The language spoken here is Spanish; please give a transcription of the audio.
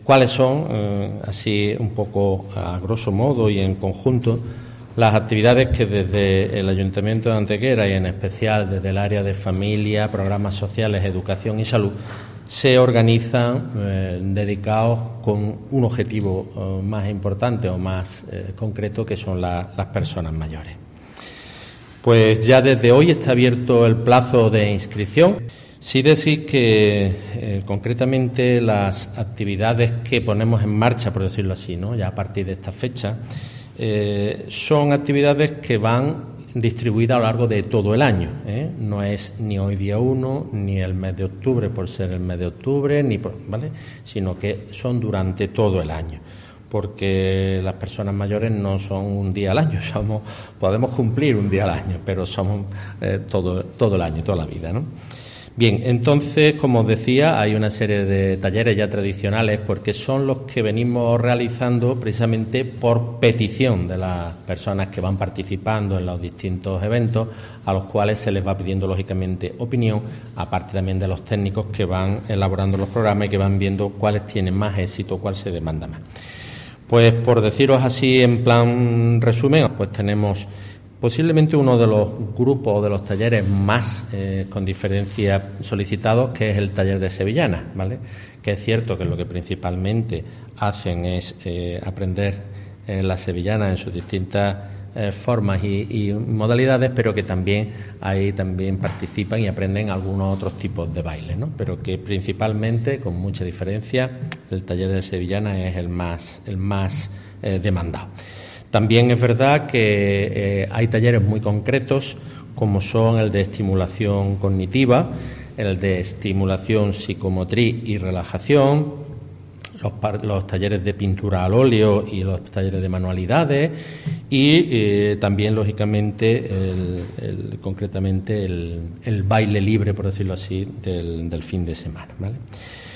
cuáles son, así un poco a grosso modo y en conjunto, las actividades que desde el Ayuntamiento de Antequera y en especial desde el área de familia, programas sociales, educación y salud se organizan dedicados con un objetivo más importante o más concreto, que son las personas mayores. Pues ya desde hoy está abierto el plazo de inscripción. Sí decir que concretamente las actividades que ponemos en marcha, por decirlo así, ¿no?, ya a partir de esta fecha, son actividades que van distribuidas a lo largo de todo el año, ¿eh? No es ni hoy día 1, ni el mes de octubre por ser el mes de octubre, ¿vale?, sino que son durante todo el año, porque las personas mayores no son un día al año, podemos cumplir un día al año, pero somos todo el año, toda la vida, ¿no? Bien, entonces, como os decía, hay una serie de talleres ya tradicionales, porque son los que venimos realizando precisamente por petición de las personas que van participando en los distintos eventos, a los cuales se les va pidiendo, lógicamente, opinión, aparte también de los técnicos que van elaborando los programas y que van viendo cuáles tienen más éxito, cuál se demanda más. Pues, por deciros así en plan resumen, pues tenemos posiblemente uno de los grupos o de los talleres más con diferencia solicitados, que es el taller de sevillanas, ¿vale? Que es cierto que lo que principalmente hacen es aprender las sevillanas en sus distintas formas y modalidades, pero que también ahí también participan y aprenden algunos otros tipos de baile, ¿no? Pero que principalmente, con mucha diferencia, el taller de sevillanas es el más demandado. También es verdad que hay talleres muy concretos, como son el de estimulación cognitiva, el de estimulación psicomotriz y relajación, los talleres de pintura al óleo y los talleres de manualidades y también, lógicamente, concretamente el baile libre, por decirlo así, del fin de semana, ¿vale?